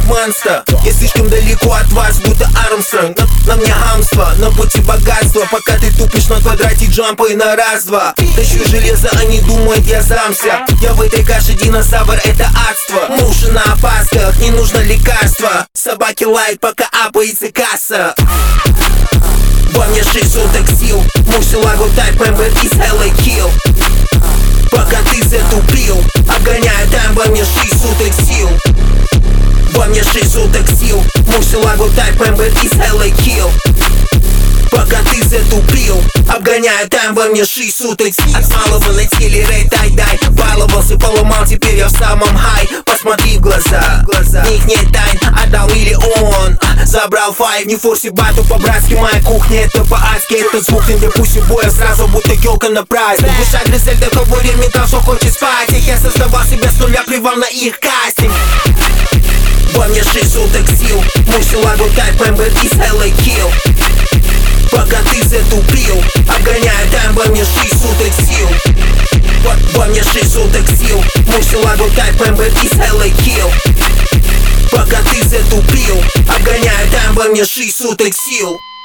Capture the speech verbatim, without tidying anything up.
монстр. Я слишком далеко от вас, будто Армстронг. На, на мне хамство, на пути богатства. Пока ты тупишь на квадрате джампа и на раз-два. Тащу железо, они думают, я замся. Я в этой каше динозавр, это адство. Мы уже на опасках, не нужно лекарства. Собаки лают, пока апается касса. Во мне шесть соток сил. Мурсилагу тайп, мембер из Hello Kill. Пока ты затупил, обгоняю тайм, во мне шесть соток сил. Во мне шесть соток сил. Мурсилагу тайп, мембер из Hello Kill. Пока ты затупил, обгоняю тайм, во мне шесть суток сил. От малого летели рейд, дай-дай. Баловался, поломал, теперь я в самом хай. Посмотри в глаза, в них нет тайн. Отдал или он забрал файв. Не форси бату по-братски, моя кухня это по-адски. Этот звук не для пуси боя, сразу будто ёлка на праздник. Душа Гризель до кого металл, что хочет спать. Их я создавал себя с нуля, плевал на их кастинг. Во мне шесть соток сил. Мурсилагу тайп, мембер из Hello Kill. Пока ты затупил, обгоняю тайм, во мне шесть соток сил. Во, во мне шесть соток сил. Мурсилагу тайп, мембер из Hello Kill. Пока ты затупил, обгоняю тайм, во мне шесть соток сил.